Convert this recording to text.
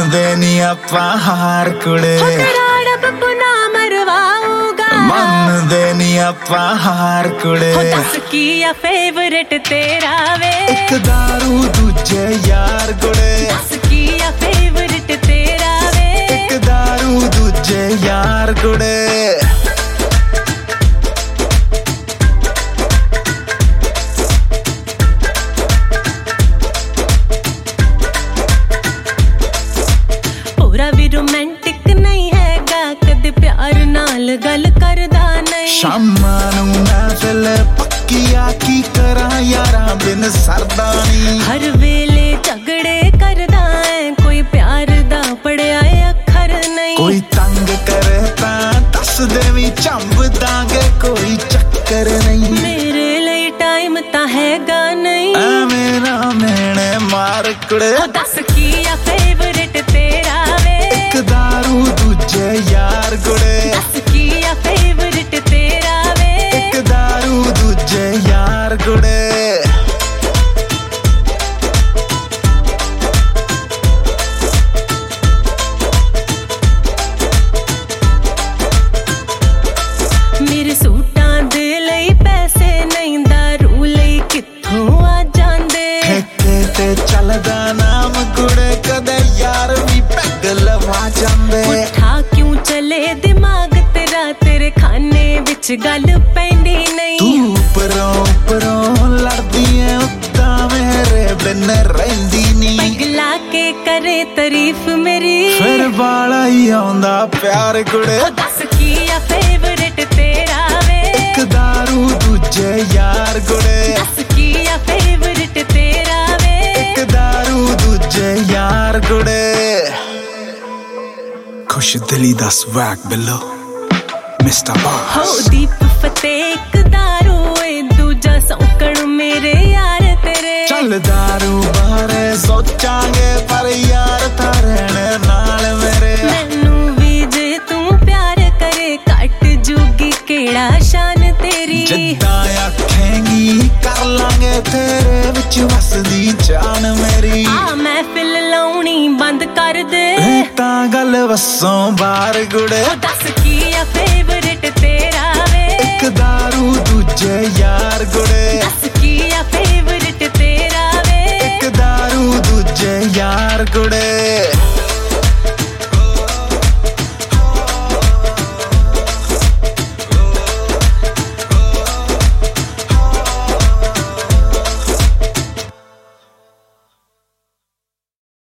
ਮੰਨਦੇ ਨਹੀਂ ਆਪਾਂ ਹਾਰ ਕੁੜੇ ਮੰਨਦੇ ਨਹੀਂ ਆਪਾਂ ਹਾਰ ਕੁੜੇ ਦੱਸ ਕੀ ਆ ਫੇਵਰਟ ਤੇਰਾ ਵੇ ਇੱਕ ਦਾਰੂ ਦੂਜੇ ਯਾਰ ਕੁੜੇ ਦੱਸ ਕੀ ਆ ਫੇਵਰਟ ਤੇਰਾ ਵੇ ਇੱਕ ਦਾਰੂ ਦੂਜੇ ਯਾਰ ਕੁੜੇ ਪੂਰਾ ਵੀ ਰੋਮਾਂਟਿਕ ਨਹੀਂ ਹੈਗਾ ਕਦੇ ਪਿਆਰ ਨਾਲ ਗੱਲ ਕਰਦਾ ਨਹੀਂ ਸ਼ਾਮਾਂ ਨੂੰ ਮਹਿਫਿਲ ਪੱਕੀ ਆ ਕੀ ਕਰਾਂ ਯਾਰਾਂ ਬਿਨ ਸਰਦਾ ਨਹੀਂ ਹਰ ਵੇਲੇ ਝਗੜੇ ਕਰਦਾ ਐ ਕੋਈ ਪਿਆਰ ਦਾ ਪੜਿਆ ਅੱਖਰ ਨਹੀਂ ਕੋਈ ਤੰਗ ਕਰੇ ਤਾਂ ਦੱਸ ਦੇਵੀਂ ਝੰਬ ਦਾਂਗੇ ਕੋਈ ਚੱਕਰ ਨਹੀਂ ਮੇਰੇ ਲਈ ਟਾਈਮ ਤਾਂ ਹੈਗਾ ਨਹੀਂ ਐਵੇਂ ਨਾ ਮੈਨੇ ਮਾਰ ਕੁੜੇ ਦੱਸ ਕੀ ਆ ਫੇਵਰਟ ਤੇਰਾ ਵੇ ਇੱਕ ਦਾਰੂ ਦੂਜੇ ਯਾਰ ਕੁੜੇ ਦੱਸ ਕੀ ਆ ਫੇਵਰਟ ਤੇਰਾ ਵੇ ਇੱਕ ਦਾਰੂ ਦੂਜੇ ਯਾਰ ਕੁੜੇ ਮੇਰੇ ਸੂਟਾਂ ਦੇ ਲਈ ਪੈਸੇ ਨਹੀਂ ਦਾਰੂ ਲਈ ਕਿੱਥੋਂ ਆ ਜਾਂਦੇ ਠੇਕੇ ਤੇ ਚੱਲਦਾ ਨਾਮ ਕੁੜੇ ਕਦੇ ਯਾਰ ਵੀ ਪੈਗ ਲਵਾ ਜਾਂਦੇ ਪੁੱਠਾ ਕਿਉਂ ਚਲੇ ਦਿਮਾਗ ਤੇਰਾ ਤੇਰੇ ਖਾਨੇ ਵਿੱਚ ਗੱਲ ਪੈਂਦੀ ਨਹੀਂ ਤੂੰ ਉੱਪਰੋਂ ਲੜਦੀ ਐ ਉੱਦਾਂ ਮੇਰੇ ਬਿਨ ਰਹਿੰਦੀ ਨਹੀਂ ਪੈਗ ਲਾ ਕੇ ਕਰੇ ਤਾਰੀਫ ਮੇਰੀ ਫਿਰ ਵਾਲਾ ਹੀ ਆਉਂਦਾ ਪਿਆਰ ਕੁੜੇ ਦੱਸ ਕੀ ਆ ਫੇਵਰਟ ਤੇਰਾ ਵੇ ਇੱਕ ਦਾਰੂ ਦੂਜੇ ਯਾਰ ਕੁੜੇ ਦੱਸ ਕੀ ਆ ਫੇਵਰਟ ਤੇਰਾ ਵੇ ਇੱਕ ਦਾਰੂ ਦੂਜੇ ਯਾਰ ਕੁੜੇ ਖੁਸ਼ ਦਿਲੀ ਦਾ ਸਵੈਗ ਬਿੱਲੋ ਮਿਸਟਰ ਬਾਸ ਹੋ ਦੀਪ ਫਤਿਹ ਇੱਕ ਦਾਰੂ ਏ ਦੂਜਾ ਸੌਕਣ ਮੇਰੇ ਯਾਰ ਤੇਰੇ ਚੱਲ ਦਾਰੂ ਬਾਰੇ ਸੋਚਾਂਗੇ ਪਰ ਯਾਰ ਤਾਂ ਰਹਿਣੇ ਨਾਲ ਮੇਰੇ ਮੈਨੂੰ ਵੀ ਜੇ ਤੂੰ ਪਿਆਰ ਕਰੇ ਕੱਟ ਜੂਗੀ ਕਿਹੜਾ ਸ਼ਾਨ ਤੇਰੀ ਜਿੱਦਾਂ ਆਖੇਂਗੀ ਕਰ ਲਾਂਗੇ ਤੇਰੇ ਵਿੱਚ ਵਸਦੀ ਜਾਨ ਮੇਰੀ ਆ ਮਹਿਫਿਲ ਲਾਉਣੀ ਬੰਦ ਕਰ ਦੇ ਇਹ ਤਾਂ ਗੱਲ ਵਸੋਂ ਬਾਹਰ ਗੁੜੇ ਦੱਸ ਕੀ ਆ ਫੇਵਰਟ ਤੇਰਾ ਵੇ ਇੱਕ ਦਾਰੂ ਦੂਜੇ ਯਾਰ ਗੁੜੇ ਦੱਸ ਕੀ ਆ ਫੇਵਰਟ ਤੇਰਾ ਵੇ ਇੱਕ ਦਾਰੂ ਦੂਜੇ ਯਾਰ ਗੁੜੇ